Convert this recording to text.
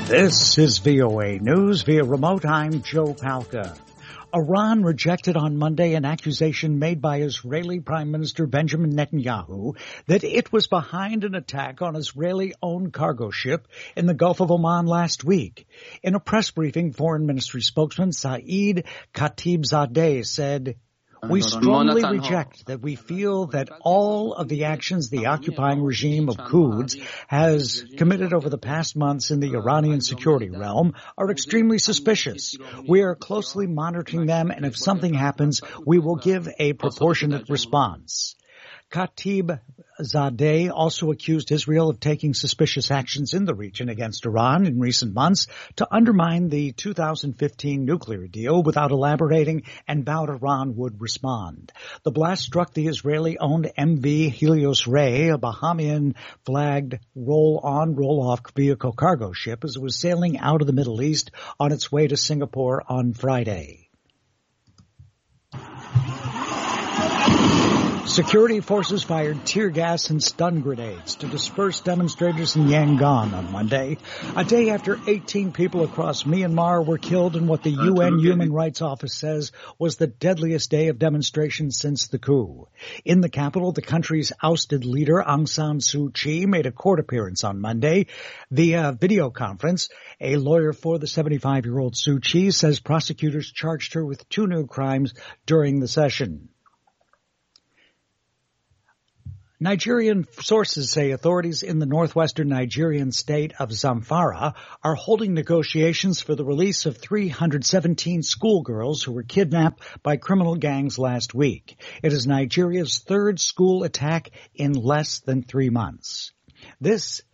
This is VOA News. Via remote, I'm Joe Palca. Iran rejected on Monday an accusation made by Israeli Prime Minister Benjamin Netanyahu that it was behind an attack on Israeli-owned cargo ship in the Gulf of Oman last week. In a press briefing, Foreign Ministry spokesman Saeed Khatibzadeh said, "We strongly reject that we feel that all of the actions the occupying regime of Quds has committed over the past months in the Iranian security realm are extremely suspicious. We are closely monitoring them, and if something happens, we will give a proportionate response." Khatibzadeh also accused Israel of taking suspicious actions in the region against Iran in recent months to undermine the 2015 nuclear deal without elaborating, and vowed Iran would respond. The blast struck the Israeli-owned MV Helios Ray, a Bahamian-flagged roll-on, roll-off vehicle cargo ship, as it was sailing out of the Middle East on its way to Singapore on Friday. Security forces fired tear gas and stun grenades to disperse demonstrators in Yangon on Monday, a day after 18 people across Myanmar were killed in what the UN Human Rights Office says was the deadliest day of demonstrations since the coup. In the capital, the country's ousted leader, Aung San Suu Kyi, made a court appearance on Monday via video conference. A lawyer for the 75-year-old Suu Kyi says prosecutors charged her with 2 new crimes during the session. Nigerian sources say authorities in the northwestern Nigerian state of Zamfara are holding negotiations for the release of 317 schoolgirls who were kidnapped by criminal gangs last week. It is Nigeria's third school attack in less than 3 months. This